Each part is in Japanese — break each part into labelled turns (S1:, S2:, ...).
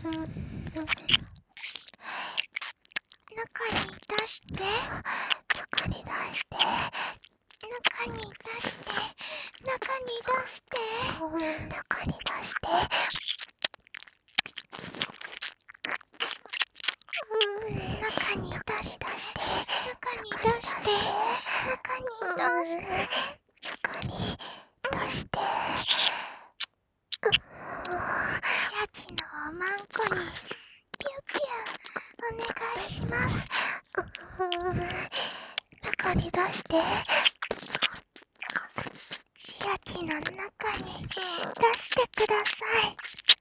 S1: 中に出して、
S2: 中に出して、
S1: 中に出して、中に出して、
S2: 中に出して、
S1: 中に出して、
S2: 中に出して、
S1: 中に出して、中に出して、
S2: 中に出して、
S1: 千秋のおまんこにピュピュお願いします。
S2: 中に出して、
S1: 千秋の中に出してください。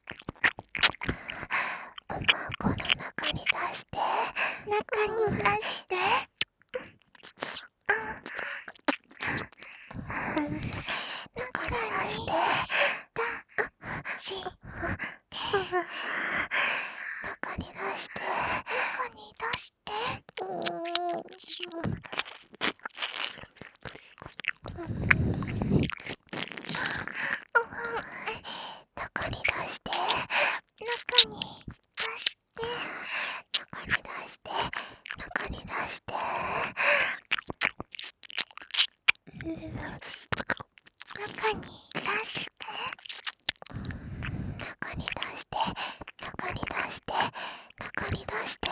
S2: おまんこの中に出して、
S1: 中に出して、
S2: 中に出して、中に出して、
S1: 中に出して、
S2: 中に出して、
S1: 中に出して、
S2: 中に出して、中に出して、
S1: 中に出して、
S2: 中に出して、中に出して、中に出して、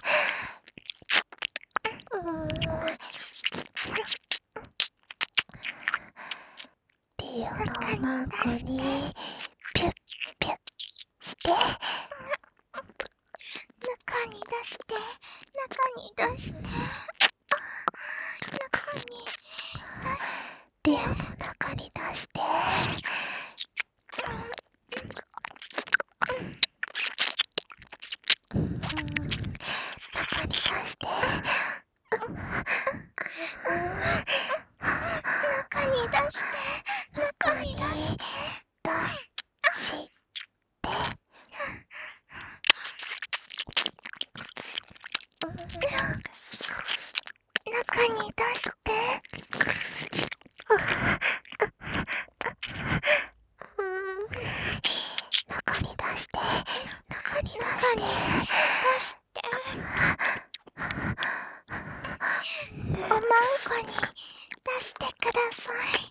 S2: リオのおまんこにピュッピュッして、
S1: 中に出して、中に出して、中に出して、
S2: リオの中に出して、中に出して、
S1: 中に出して、中に出して、
S2: 出して、
S1: 中に出して、
S2: 中に出して、中に出して、
S1: おまんこに出してください。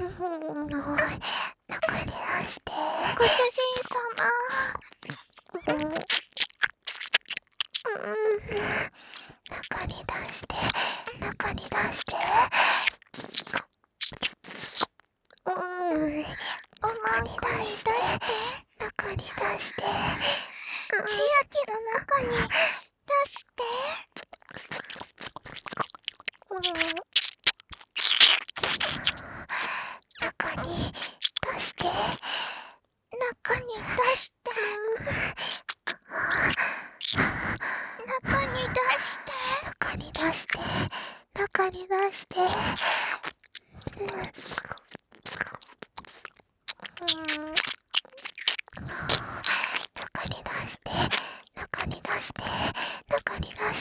S2: 中に出して、
S1: ご主人様。
S2: 中に出して、中に出して、
S1: おまんこに出して、
S2: 中に出して、
S1: 千秋の中に出して、
S2: 中に出して、
S1: 中に出して、中に出して、
S2: 中に出して、中に出して、中に出して、中に出して、中に出して、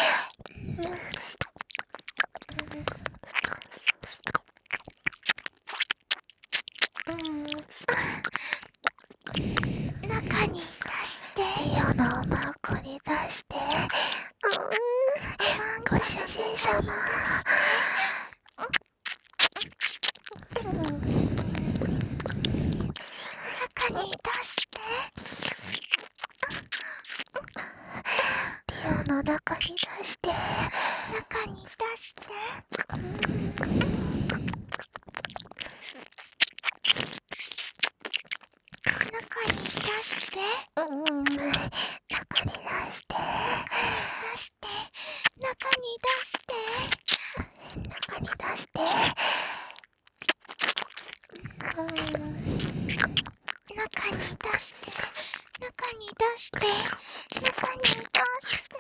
S1: 中に出して、
S2: リオのおまんこに出して、ご主人様。
S1: 中に出して、
S2: リオの中に出して、
S1: 中に出して、中に出して、
S2: 中に出して、
S1: 出して、中に出して、
S2: 中に出して、
S1: 中に出して、中に出して、中に出して、